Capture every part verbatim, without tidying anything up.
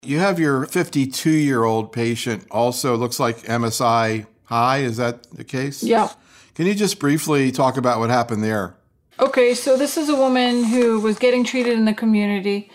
You have your fifty-two-year-old patient also looks like M S I high. Is that the case? Yeah. Can you just briefly talk about what happened there? Okay, so this is a woman who was getting treated in the community,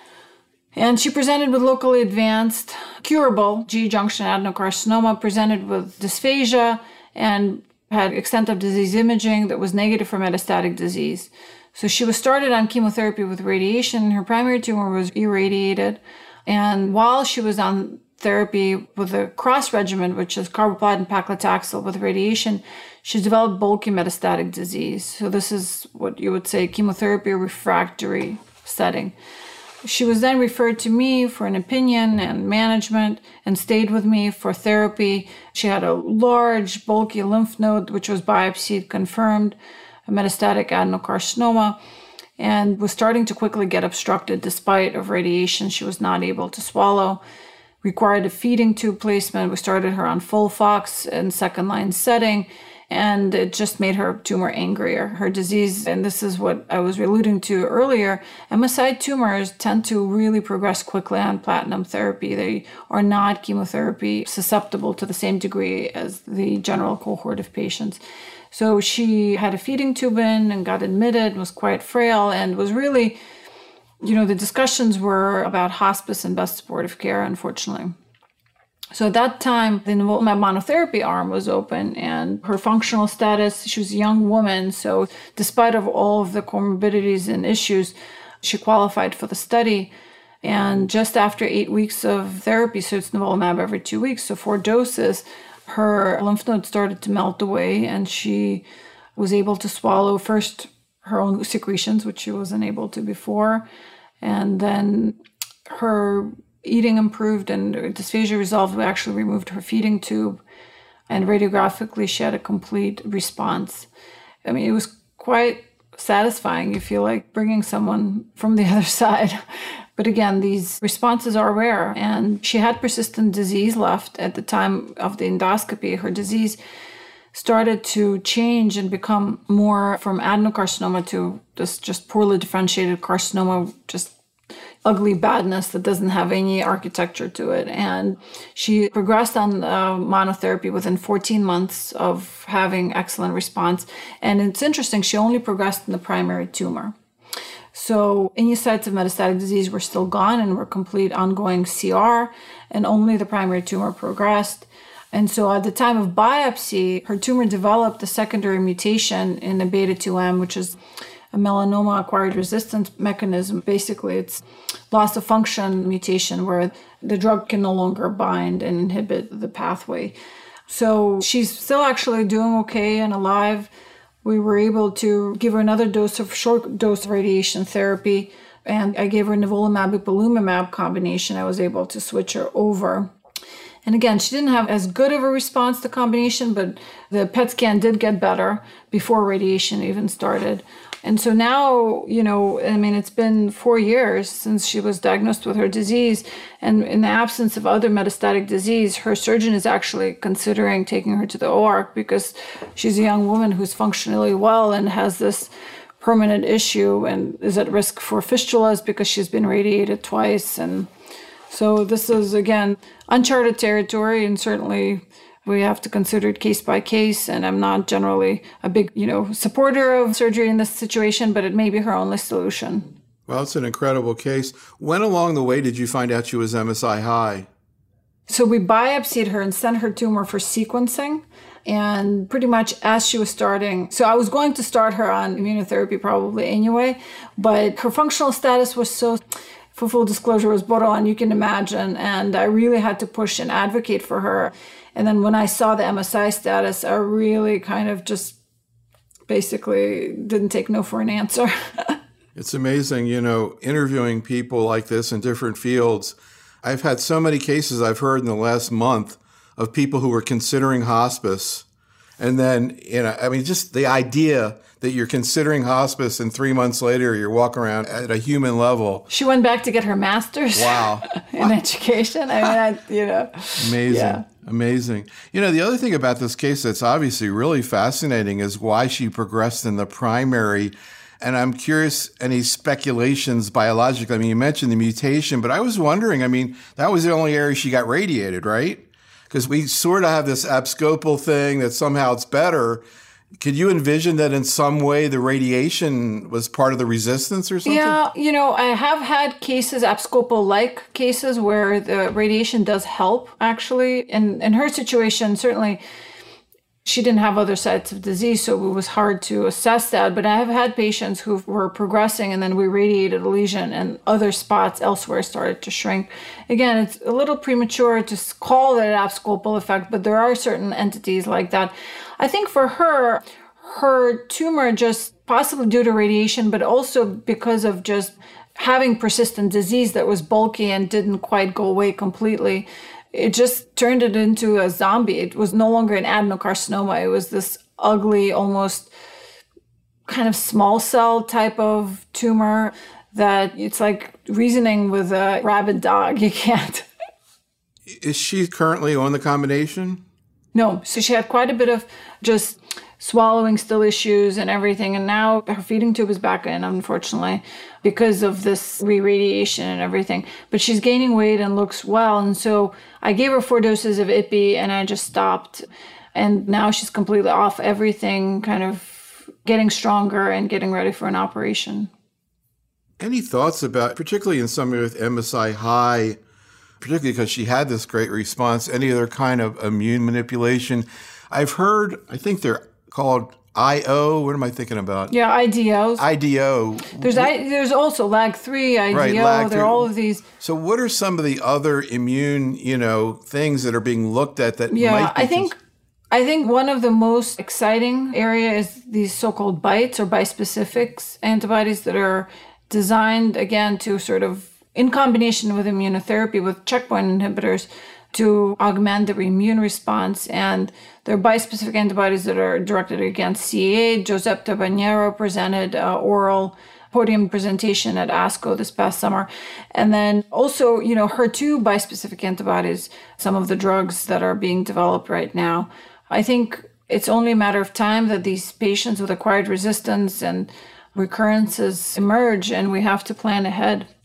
and she presented with locally advanced, curable G-junction adenocarcinoma, presented with dysphagia, and had extensive disease imaging that was negative for metastatic disease. So she was started on chemotherapy with radiation. Her primary tumor was irradiated. And while she was on therapy with a cross regimen, which is carboplatin and paclitaxel with radiation, she developed bulky metastatic disease. So this is what you would say chemotherapy refractory setting. She was then referred to me for an opinion and management and stayed with me for therapy. She had a large, bulky lymph node, which was biopsied, confirmed, a metastatic adenocarcinoma, and was starting to quickly get obstructed despite of radiation. She was not able to swallow, required a feeding tube placement. We started her on FOLFOX in second-line setting, and it just made her tumor angrier. Her disease, and this is what I was alluding to earlier, M S I tumors tend to really progress quickly on platinum therapy. They are not chemotherapy susceptible to the same degree as the general cohort of patients. So she had a feeding tube in and got admitted, was quite frail, and was really, you know, the discussions were about hospice and best supportive care, unfortunately. So at that time, the nivolumab monotherapy arm was open, and her functional status, she was a young woman, so despite of all of the comorbidities and issues, she qualified for the study. And just after eight weeks of therapy, so it's nivolumab every two weeks, so four doses, her lymph nodes started to melt away, and she was able to swallow first her own secretions, which she wasn't able to before, and then her eating improved and dysphagia resolved. We actually removed her feeding tube, and radiographically she had a complete response. I mean, it was quite satisfying. You feel like bringing someone from the other side. But again, these responses are rare, and she had persistent disease left at the time of the endoscopy. Her disease started to change and become more from adenocarcinoma to this just poorly differentiated carcinoma, just ugly badness that doesn't have any architecture to it. And she progressed on uh, monotherapy within fourteen months of having excellent response. And it's interesting, she only progressed in the primary tumor. So any sites of metastatic disease were still gone and were complete ongoing C R, and only the primary tumor progressed. And so at the time of biopsy, her tumor developed a secondary mutation in the beta two M, which is a melanoma-acquired resistance mechanism. Basically, it's loss of function mutation where the drug can no longer bind and inhibit the pathway. So she's still actually doing okay and alive. We were able to give her another dose of short dose radiation therapy, and I gave her nivolumab ipilimumab combination. I was able to switch her over. And again, she didn't have as good of a response to combination, but the P E T scan did get better before radiation even started. And so now, you know, I mean, it's been four years since she was diagnosed with her disease. And in the absence of other metastatic disease, her surgeon is actually considering taking her to the O R because she's a young woman who's functionally well and has this permanent issue and is at risk for fistulas because she's been radiated twice. And so this is, again, uncharted territory, and certainly we have to consider it case by case, and I'm not generally a big, you know, supporter of surgery in this situation, but it may be her only solution. Well, it's an incredible case. When along the way did you find out she was M S I high? So we biopsied her and sent her tumor for sequencing, and pretty much as she was starting, so I was going to start her on immunotherapy probably anyway, but her functional status was so, for full disclosure, was borderline, you can imagine, and I really had to push and advocate for her. And then when I saw the M S I status, I really kind of just basically didn't take no for an answer. It's amazing, you know, interviewing people like this in different fields. I've had so many cases I've heard in the last month of people who were considering hospice. And then, you know, I mean, just the idea that you're considering hospice and three months later you're walking around at a human level. She went back to get her master's. Wow. in education. I mean, I, you know. Amazing. Yeah. Amazing. You know, the other thing about this case that's obviously really fascinating is why she progressed in the primary. And I'm curious, any speculations biologically? I mean, you mentioned the mutation, but I was wondering, I mean, that was the only area she got radiated, right? Because we sort of have this abscopal thing that somehow it's better. Could you envision that in some way the radiation was part of the resistance or something? Yeah, you know, I have had cases, abscopal-like cases, where the radiation does help, actually. In, in her situation, certainly, she didn't have other sites of disease, so it was hard to assess that. But I have had patients who were progressing, and then we radiated a lesion, and other spots elsewhere started to shrink. Again, it's a little premature to call that an abscopal effect, but there are certain entities like that. I think for her, her tumor, just possibly due to radiation, but also because of just having persistent disease that was bulky and didn't quite go away completely, it just turned it into a zombie. It was no longer an adenocarcinoma. It was this ugly, almost kind of small cell type of tumor that it's like reasoning with a rabid dog. You can't. Is she currently on the combination? No. So she had quite a bit of just swallowing still issues and everything. And now her feeding tube is back in, unfortunately, because of this re-radiation and everything. But she's gaining weight and looks well. And so I gave her four doses of Ipi and I just stopped. And now she's completely off everything, kind of getting stronger and getting ready for an operation. Any thoughts about, particularly in somebody with M S I high, particularly because she had this great response, any other kind of immune manipulation? I've heard, I think they're called I O. What am I thinking about? Yeah, I D Os. I D O. There's I, there's also L A G three, I D O. Right, L A G three. There are all of these. So what are some of the other immune, you know, things that are being looked at that yeah, might be... I think, I think one of the most exciting area is these so-called BiTEs or bispecifics antibodies that are designed, again, to sort of, in combination with immunotherapy, with checkpoint inhibitors, to augment the immune response. And they're bispecific antibodies that are directed against C A A. Josep Tabernero presented uh, oral podium presentation at ASCO this past summer. And then also, you know, H E R two bispecific antibodies, some of the drugs that are being developed right now. I think it's only a matter of time that these patients with acquired resistance and recurrences emerge, and we have to plan ahead.